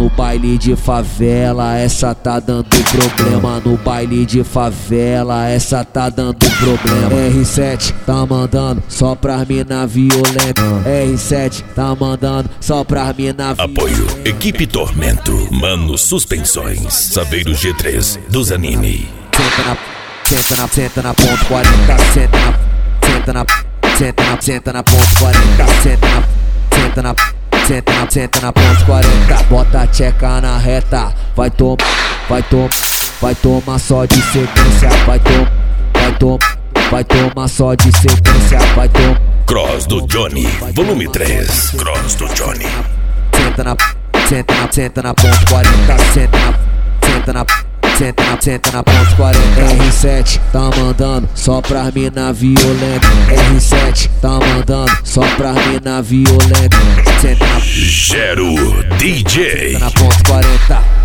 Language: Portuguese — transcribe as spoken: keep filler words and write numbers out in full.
no baile de favela, essa tá dando problema. No baile de favela, essa tá dando problema. R sete tá mandando só pras mina violenta. R sete tá mandando só pras mina violenta. Apoio Equipe Tormento, Mano Suspensões, Saveiro G três dos anime. Senta na, senta na, senta na ponto quarenta, senta na, senta na, senta na, senta na ponto quarenta, senta na, senta na, senta na, senta na ponto quarenta. Bota a tcheca na reta, vai tomar, vai tomar, vai tomar só de sequência, vai tomar, vai tomar, vai tomar só de sequência, vai tomar. Cross do Johnny, volume três. Cross do Johnny. Senta na, senta na, senta na ponto quarenta, senta na, senta na, senta na, senta na ponto quarenta. R sete tá mandando só pras mina violenta. R sete tá mandando só pras mina violenta. Senta na, Gero D J. senta na ponto quarenta.